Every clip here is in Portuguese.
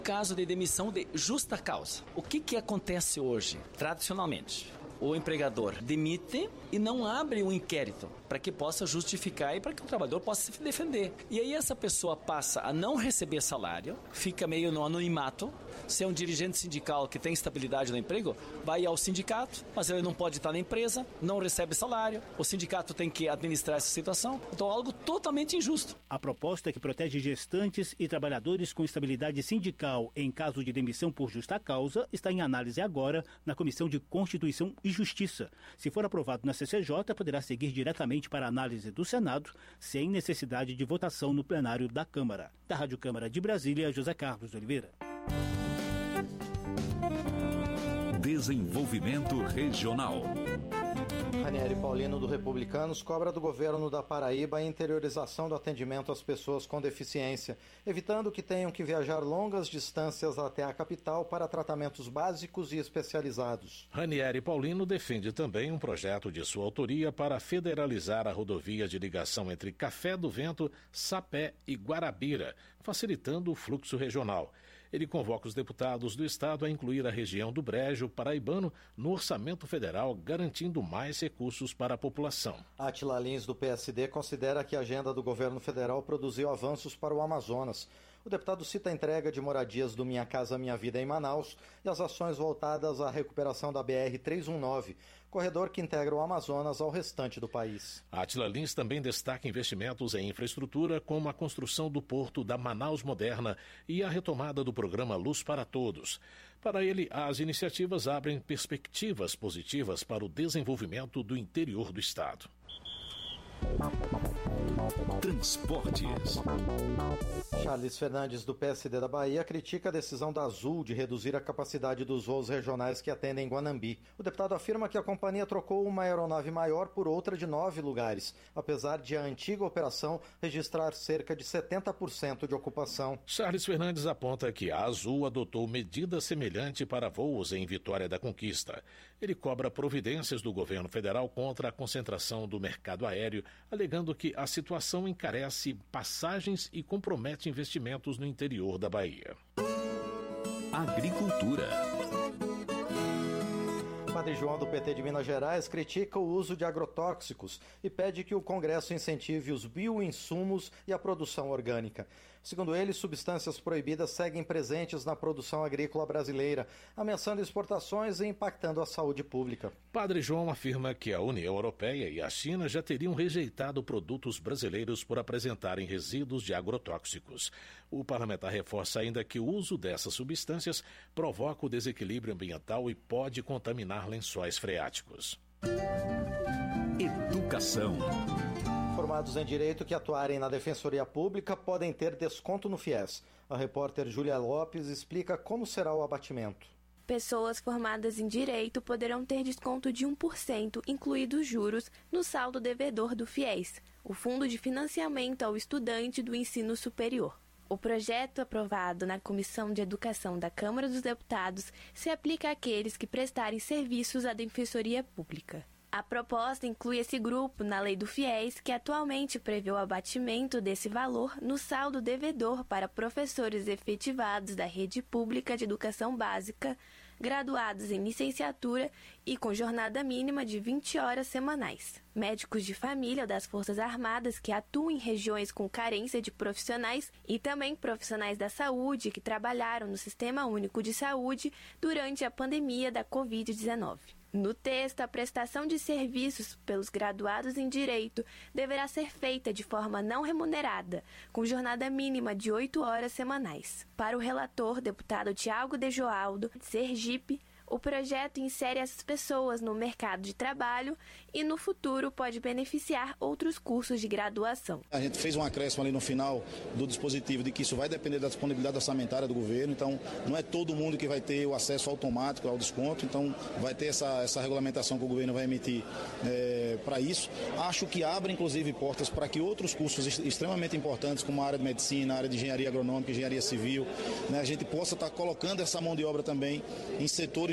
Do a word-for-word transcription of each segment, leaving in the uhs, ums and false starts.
Caso de demissão de justa causa. O que que acontece hoje, tradicionalmente? O empregador demite e não abre um inquérito para que possa justificar e para que o trabalhador possa se defender. E aí essa pessoa passa a não receber salário, fica meio no anonimato. Se é um dirigente sindical que tem estabilidade no emprego, vai ao sindicato, mas ele não pode estar na empresa, não recebe salário, o sindicato tem que administrar essa situação. Então é algo totalmente injusto. A proposta que protege gestantes e trabalhadores com estabilidade sindical em caso de demissão por justa causa está em análise agora na Comissão de Constituição e Justiça. Se for aprovado na C C J, poderá seguir diretamente para a análise do Senado, sem necessidade de votação no plenário da Câmara. Da Rádio Câmara de Brasília, José Carlos Oliveira. Desenvolvimento Regional. Ranieri Paulino, do Republicanos, cobra do governo da Paraíba a interiorização do atendimento às pessoas com deficiência, evitando que tenham que viajar longas distâncias até a capital para tratamentos básicos e especializados. Ranieri Paulino defende também um projeto de sua autoria para federalizar a rodovia de ligação entre Café do Vento, Sapé e Guarabira, facilitando o fluxo regional. Ele convoca os deputados do estado a incluir a região do Brejo paraibano no orçamento federal, garantindo mais recursos para a população. Átila Lins, do P S D, considera que a agenda do governo federal produziu avanços para o Amazonas. O deputado cita a entrega de moradias do Minha Casa Minha Vida em Manaus e as ações voltadas à recuperação da B R trezentos e dezenove, corredor que integra o Amazonas ao restante do país. Átila Lins também destaca investimentos em infraestrutura, como a construção do porto da Manaus Moderna e a retomada do programa Luz para Todos. Para ele, as iniciativas abrem perspectivas positivas para o desenvolvimento do interior do estado. Transportes. Charles Fernandes, do P S D da Bahia, critica a decisão da Azul de reduzir a capacidade dos voos regionais que atendem Guanambi. O deputado afirma que a companhia trocou uma aeronave maior por outra de nove lugares, apesar de a antiga operação registrar cerca de setenta por cento de ocupação. Charles Fernandes aponta que a Azul adotou medida semelhante para voos em Vitória da Conquista. Ele cobra providências do governo federal contra a concentração do mercado aéreo, alegando que a situação encarece passagens e compromete investimentos no interior da Bahia. Agricultura. Padre João, do P T de Minas Gerais, critica o uso de agrotóxicos e pede que o Congresso incentive os bioinsumos e a produção orgânica. Segundo ele, substâncias proibidas seguem presentes na produção agrícola brasileira, ameaçando exportações e impactando a saúde pública. Padre João afirma que a União Europeia e a China já teriam rejeitado produtos brasileiros por apresentarem resíduos de agrotóxicos. O parlamentar reforça ainda que o uso dessas substâncias provoca o desequilíbrio ambiental e pode contaminar lençóis freáticos. Educação. Formados em Direito que atuarem na Defensoria Pública podem ter desconto no FIES. A repórter Júlia Lopes explica como será o abatimento. Pessoas formadas em Direito poderão ter desconto de um por cento, incluídos juros, no saldo devedor do FIES, o Fundo de Financiamento ao Estudante do Ensino Superior. O projeto aprovado na Comissão de Educação da Câmara dos Deputados se aplica àqueles que prestarem serviços à Defensoria Pública. A proposta inclui esse grupo na lei do FIES, que atualmente prevê o abatimento desse valor no saldo devedor para professores efetivados da rede pública de educação básica, graduados em licenciatura e com jornada mínima de vinte horas semanais. Médicos de família das Forças Armadas que atuam em regiões com carência de profissionais e também profissionais da saúde que trabalharam no Sistema Único de Saúde durante a pandemia da covid dezenove. No texto, a prestação de serviços pelos graduados em Direito deverá ser feita de forma não remunerada, com jornada mínima de oito horas semanais. Para o relator, deputado Tiago de Joaldo, de Sergipe, o projeto insere essas pessoas no mercado de trabalho e, no futuro, pode beneficiar outros cursos de graduação. A gente fez um acréscimo ali no final do dispositivo de que isso vai depender da disponibilidade orçamentária do governo, então não é todo mundo que vai ter o acesso automático ao desconto, então vai ter essa, essa regulamentação que o governo vai emitir é, para isso. Acho que abre, inclusive, portas para que outros cursos extremamente importantes, como a área de medicina, a área de engenharia agronômica, engenharia civil, né, a gente possa estar colocando essa mão de obra também em setores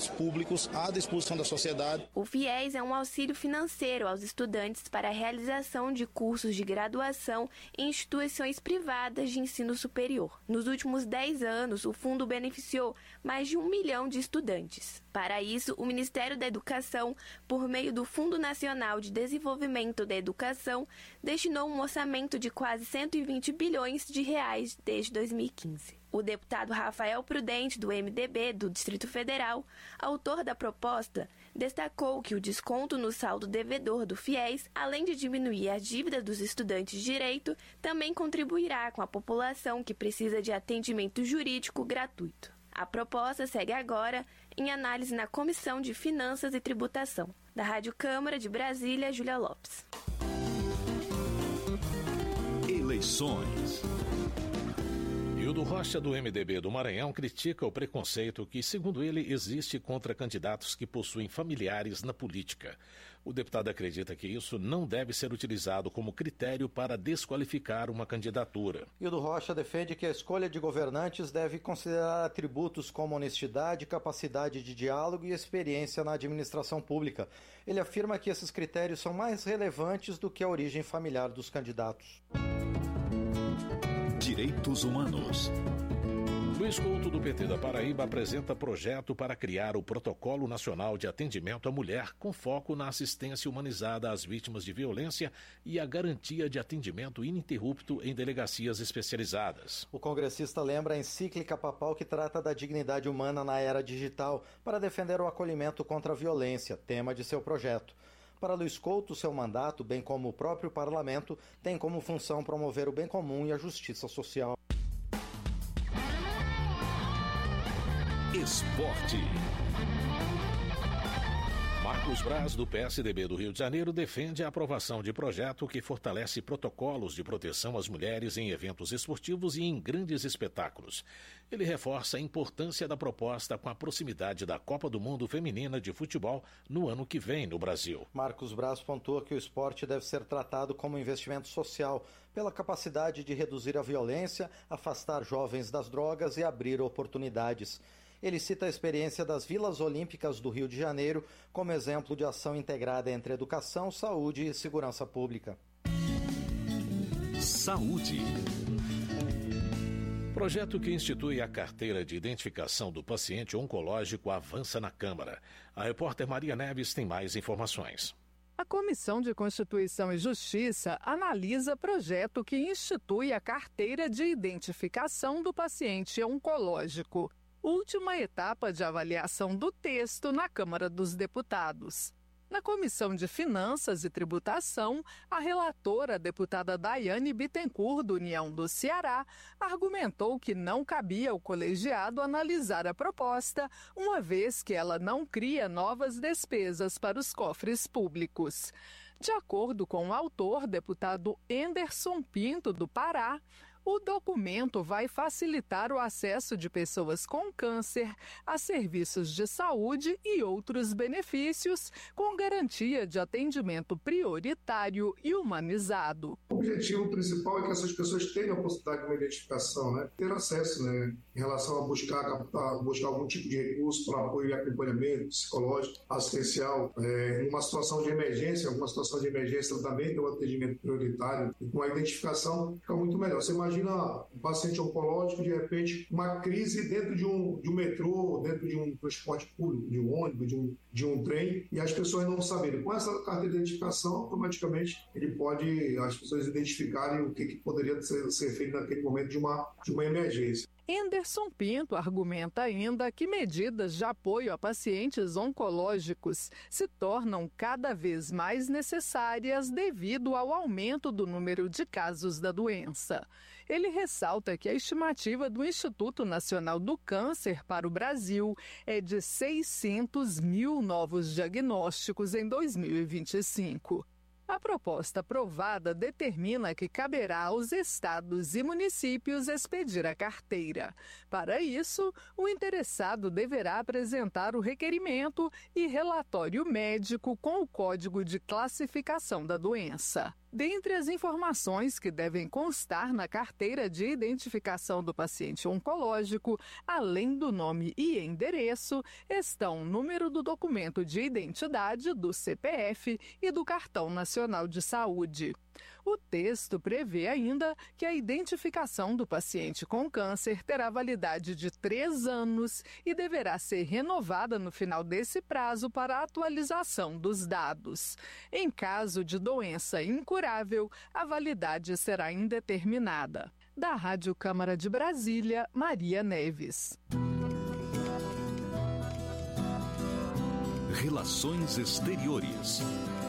agentes públicos à disposição da sociedade. O FIES é um auxílio financeiro aos estudantes para a realização de cursos de graduação em instituições privadas de ensino superior. Nos últimos dez anos, o fundo beneficiou mais de um milhão de estudantes. Para isso, o Ministério da Educação, por meio do Fundo Nacional de Desenvolvimento da Educação, destinou um orçamento de quase cento e vinte bilhões de reais desde dois mil e quinze. O deputado Rafael Prudente, do M D B do Distrito Federal, autor da proposta, destacou que o desconto no saldo devedor do FIES, além de diminuir a dívida dos estudantes de direito, também contribuirá com a população que precisa de atendimento jurídico gratuito. A proposta segue agora em análise na Comissão de Finanças e Tributação. Da Rádio Câmara de Brasília, Júlia Lopes. Eleições. Hildo Rocha, do M D B do Maranhão, critica o preconceito que, segundo ele, existe contra candidatos que possuem familiares na política. O deputado acredita que isso não deve ser utilizado como critério para desqualificar uma candidatura. Hildo Rocha defende que a escolha de governantes deve considerar atributos como honestidade, capacidade de diálogo e experiência na administração pública. Ele afirma que esses critérios são mais relevantes do que a origem familiar dos candidatos. Direitos Humanos. Luiz Couto, do P T da Paraíba, apresenta projeto para criar o Protocolo Nacional de Atendimento à Mulher, com foco na assistência humanizada às vítimas de violência e a garantia de atendimento ininterrupto em delegacias especializadas. O congressista lembra a encíclica papal que trata da dignidade humana na era digital para defender o acolhimento contra a violência, tema de seu projeto. Para Luiz Couto, seu mandato, bem como o próprio parlamento, tem como função promover o bem comum e a justiça social. Esporte. Marcos Braz, do P S D B do Rio de Janeiro, defende a aprovação de projeto que fortalece protocolos de proteção às mulheres em eventos esportivos e em grandes espetáculos. Ele reforça a importância da proposta com a proximidade da Copa do Mundo Feminina de Futebol no ano que vem no Brasil. Marcos Braz pontua que o esporte deve ser tratado como investimento social, pela capacidade de reduzir a violência, afastar jovens das drogas e abrir oportunidades. Ele cita a experiência das Vilas Olímpicas do Rio de Janeiro como exemplo de ação integrada entre educação, saúde e segurança pública. Saúde. Projeto que institui a carteira de identificação do paciente oncológico avança na Câmara. A repórter Maria Neves tem mais informações. A Comissão de Constituição e Justiça analisa projeto que institui a carteira de identificação do paciente oncológico. Última etapa de avaliação do texto na Câmara dos Deputados. Na Comissão de Finanças e Tributação, a relatora, a deputada Daiane Bittencourt, do União do Ceará, argumentou que não cabia ao colegiado analisar a proposta, uma vez que ela não cria novas despesas para os cofres públicos. De acordo com o autor, deputado Enderson Pinto, do Pará, o documento vai facilitar o acesso de pessoas com câncer a serviços de saúde e outros benefícios, com garantia de atendimento prioritário e humanizado. O objetivo principal é que essas pessoas tenham a possibilidade de uma identificação, né? Ter acesso, né? Em relação a buscar, a buscar algum tipo de recurso para apoio e acompanhamento psicológico, assistencial, é, em uma situação de emergência, alguma situação de emergência também tem um atendimento prioritário e com a identificação fica muito melhor. Você imagina um paciente oncológico, de repente, uma crise dentro de um, de um metrô, dentro de um transporte público, de um ônibus, de um, de um trem, e as pessoas não saberem. Com essa carta de identificação, automaticamente, ele pode, as pessoas identificarem o que, que poderia ser, ser feito naquele momento de uma, de uma emergência. Enderson Pinto argumenta ainda que medidas de apoio a pacientes oncológicos se tornam cada vez mais necessárias devido ao aumento do número de casos da doença. Ele ressalta que a estimativa do Instituto Nacional do Câncer para o Brasil é de seiscentos mil novos diagnósticos em dois mil e vinte e cinco. A proposta aprovada determina que caberá aos estados e municípios expedir a carteira. Para isso, o interessado deverá apresentar o requerimento e relatório médico com o código de classificação da doença. Dentre as informações que devem constar na carteira de identificação do paciente oncológico, além do nome e endereço, estão o número do documento de identidade, do C P F e do Cartão Nacional de Saúde. O texto prevê ainda que a identificação do paciente com câncer terá validade de três anos e deverá ser renovada no final desse prazo para a atualização dos dados. Em caso de doença incurável, a validade será indeterminada. Da Rádio Câmara de Brasília, Maria Neves. Relações Exteriores.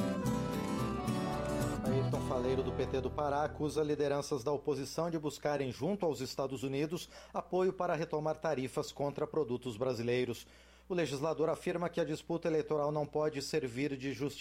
Ayrton Faleiro, do P T do Pará, acusa lideranças da oposição de buscarem, junto aos Estados Unidos, apoio para retomar tarifas contra produtos brasileiros. O legislador afirma que a disputa eleitoral não pode servir de justificativa